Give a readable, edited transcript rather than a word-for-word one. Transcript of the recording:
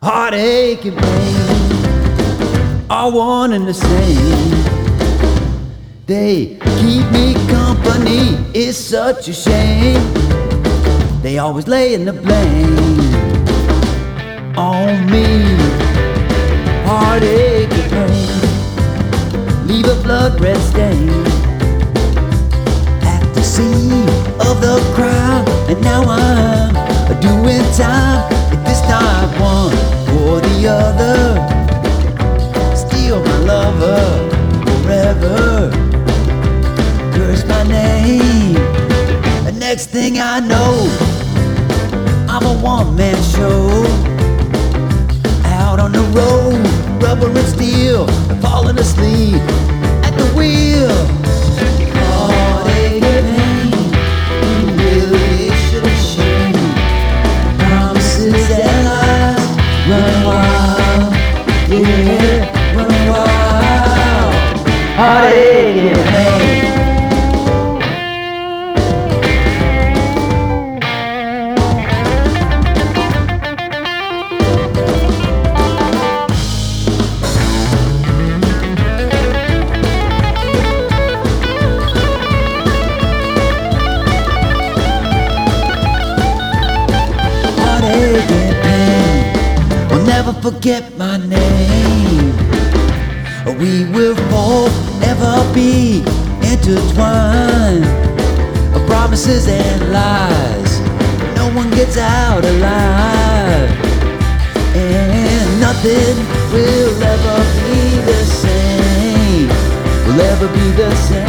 Heartache and pain, all one and the same. They keep me company, it's such a shame. They always laying the blame on me. Heartache and pain, leave a blood red stain at the scene of the crime. And now I'm doing time, at this time one or the other. Steal my lover forever, curse my name. The next thing I know, I'm a one-man show, out on the road, rubber and steel, falling asleep at the wheel. Heartache and pain, humiliation and shame, promises and lies, run wild, yeah, run wild. Heartache and pain. Will never forget my name. We will forever be intertwined. Promises and lies, no one gets out alive. And nothing will ever be the same, will ever be the same.